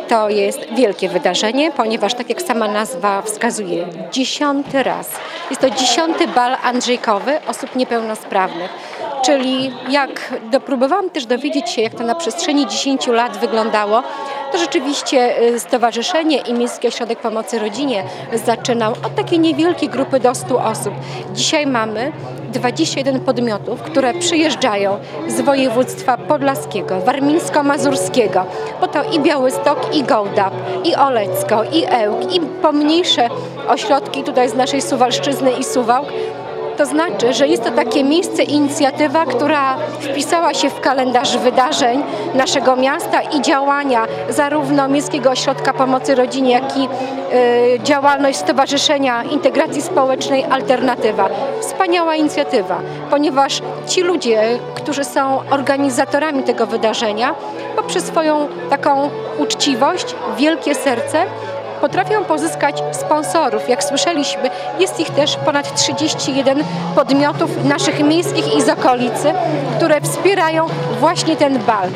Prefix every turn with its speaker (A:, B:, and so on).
A: To jest wielkie wydarzenie, ponieważ tak jak sama nazwa wskazuje, 10. raz. Jest to 10. bal andrzejkowy osób niepełnosprawnych. Czyli próbowałam też dowiedzieć się, jak to na przestrzeni 10 lat wyglądało, to rzeczywiście Stowarzyszenie i Miejski Ośrodek Pomocy Rodzinie zaczynał od takiej niewielkiej grupy do 100 osób. Dzisiaj mamy 21 podmiotów, które przyjeżdżają z województwa podlaskiego, warmińsko-mazurskiego, bo to i Białystok, i Gołdap, i Olecko, i Ełk, i pomniejsze ośrodki tutaj z naszej Suwalszczyzny i Suwałk. To znaczy, że jest to takie miejsce, inicjatywa, która wpisała się w kalendarz wydarzeń naszego miasta i działania zarówno Miejskiego Ośrodka Pomocy Rodzinie, jak i działalność Stowarzyszenia Integracji Społecznej Alternatywa. Wspaniała inicjatywa, ponieważ ci ludzie, którzy są organizatorami tego wydarzenia, poprzez swoją taką uczciwość, wielkie serce, potrafią pozyskać sponsorów. Jak słyszeliśmy, jest ich też ponad 31 podmiotów naszych miejskich i z okolicy, które wspierają właśnie ten bal.